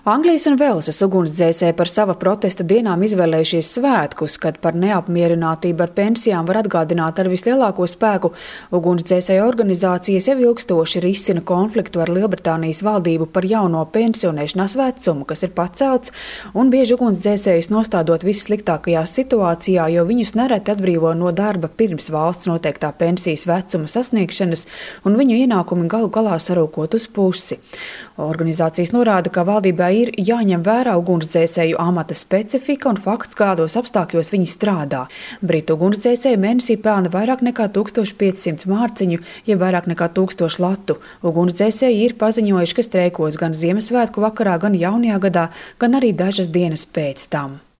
Anglijas un Velsas ugunsdzēsēji par sava protesta dienām izvēlējušies svētkus, kad par neapmierinātību ar pensijām var atgādināt ar vislielāko spēku. Ugunsdzēsēju organizācijas jau ilgstoši risina konfliktu ar Lielbritānijas valdību par jauno pensionēšanās vecumu, kas ir pacelts, un bieži ugunsdzēsējus nostādot vissliktākajā situācijā, jo viņus nereti atbrīvo no darba pirms valsts noteiktā pensijas vecuma sasniegšanas, un viņu ienākumi galu galā sarūkot uz pusi. Organizācijas norāda, ka valdībai ir jāņem vērā ugunsdzēsēju amata specifika un fakts, kādos apstākļos viņi strādā. Britu ugunsdzēsēji mēnesī pelna vairāk nekā 1500 mārciņu, jeb vairāk nekā 1000 latu. Ugunsdzēsēji ir paziņojuši, ka streikos gan Ziemassvētku vakarā, gan jaunajā gadā, gan arī dažas dienas pēc tam.